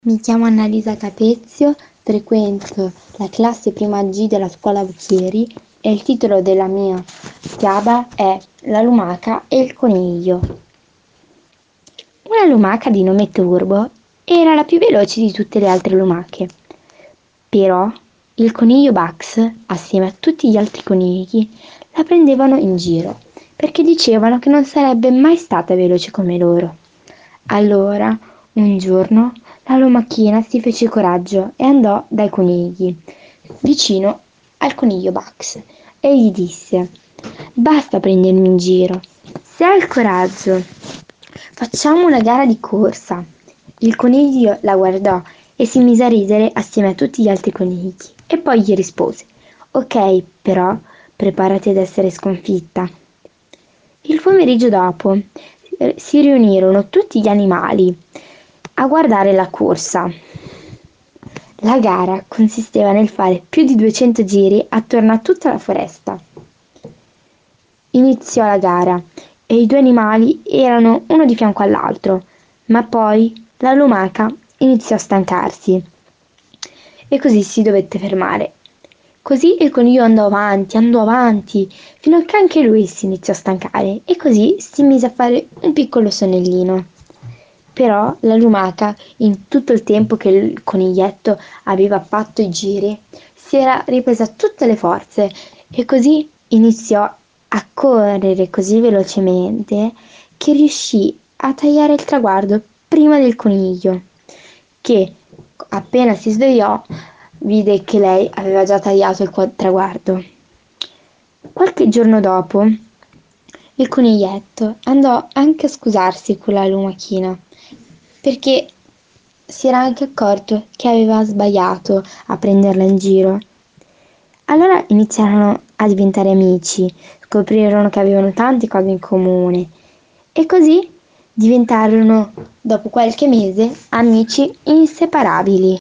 Mi chiamo Annalisa Capezio, frequento la classe prima G della scuola Buchieri e il titolo della mia fiaba è La lumaca e il coniglio. Una lumaca di nome Turbo era la più veloce di tutte le altre lumache. Però il coniglio Bugs, assieme a tutti gli altri conigli, la prendevano in giro perché dicevano che non sarebbe mai stata veloce come loro. Allora, un giorno, la lumachina si fece coraggio e andò dai conigli, vicino al coniglio Bugs, e gli disse: Basta prendermi in giro, se hai il coraggio, facciamo una gara di corsa. Il coniglio la guardò e si mise a ridere assieme a tutti gli altri conigli e poi gli rispose: Ok, però preparati ad essere sconfitta. Il pomeriggio dopo si riunirono tutti gli animali a guardare la corsa. La gara consisteva nel fare più di 200 giri attorno a tutta la foresta. Iniziò la gara e i due animali erano uno di fianco all'altro, ma poi la lumaca iniziò a stancarsi e così si dovette fermare. Così il coniglio andò avanti, fino a che anche lui si iniziò a stancare e così si mise a fare un piccolo sonnellino. Però la lumaca, in tutto il tempo che il coniglietto aveva fatto i giri, si era ripresa tutte le forze e così iniziò a correre così velocemente che riuscì a tagliare il traguardo prima del coniglio, che appena si svegliò vide che lei aveva già tagliato il traguardo. Qualche giorno dopo, il coniglietto andò anche a scusarsi con la lumachina, perché si era anche accorto che aveva sbagliato a prenderla in giro. Allora iniziarono a diventare amici, scoprirono che avevano tante cose in comune e così diventarono, dopo qualche mese, amici inseparabili.